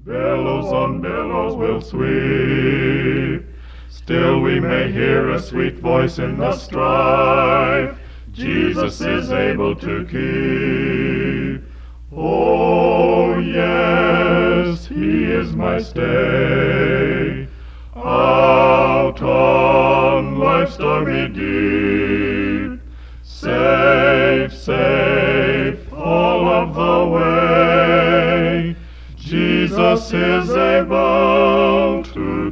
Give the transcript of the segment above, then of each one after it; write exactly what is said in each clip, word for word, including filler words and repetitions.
Billows on billows will sweep, still we may hear a sweet voice in the strife. Jesus is able to keep. Oh yes, He is my stay. Out on life's stormy deep, safe, safe all of the way, Jesus is able to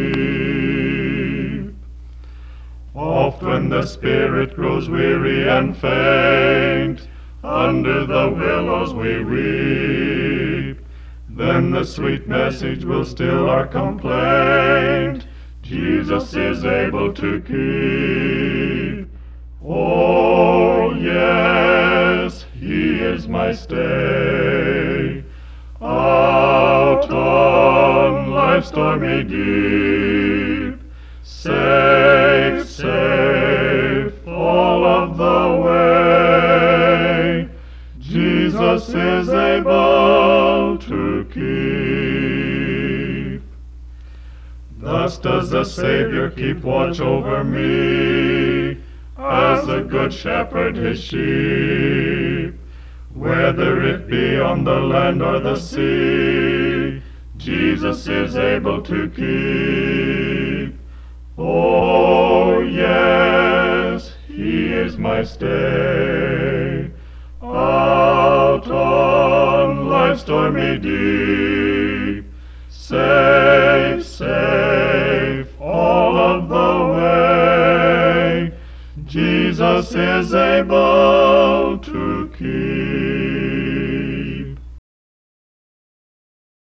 keep. Oft when the spirit grows weary and faint, under the willows we weep, then the sweet message will still our complaint. Jesus is able to keep. Oh yes, He is my stay. Out on life's stormy deep, safe, safe all of the way, Jesus is able to keep. Thus does the Savior keep watch over me, as a good shepherd his sheep. Whether it be on the land or the sea, Jesus is able to keep. Oh yes, He is my stay. Out on life's stormy deep, safe, safe all of the way, Jesus is able